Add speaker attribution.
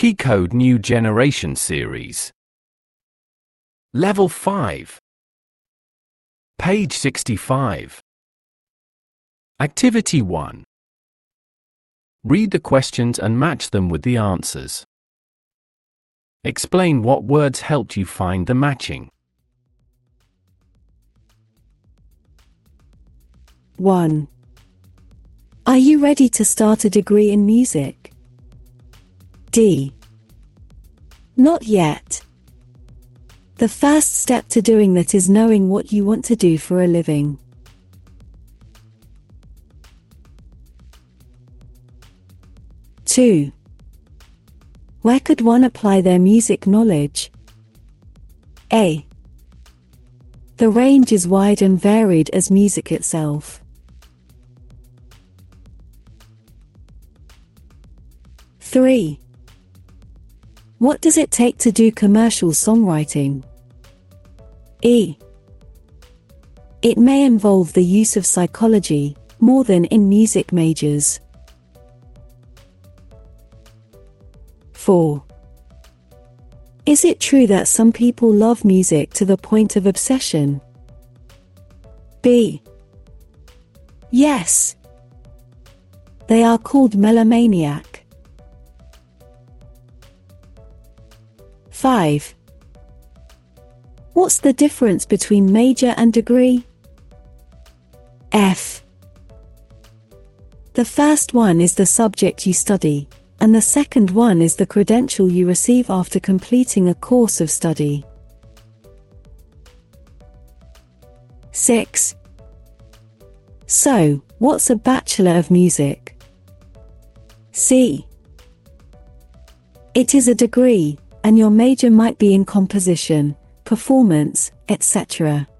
Speaker 1: Keycode New Generation Series. Level 5. Page 65. Activity 1. Read the questions and match them with the answers. Explain what words helped you find the matching.
Speaker 2: 1. Are you ready to start a degree in music? D. Not yet. The first step to doing that is knowing what you want to do for a living. 2. Where could one apply their music knowledge? A. The range is wide and varied as music itself. 3. What does it take to do commercial songwriting? E. It may involve the use of psychology, more than in music majors. 4. Is it true that some people love music to the point of obsession? B. Yes. They are called melomaniac. 5. What's the difference between major and degree? F. The first one is the subject you study, and the second one is the credential you receive after completing a course of study. 6. So, what's a Bachelor of Music? C. It is a degree, and your major might be in composition, performance, etc.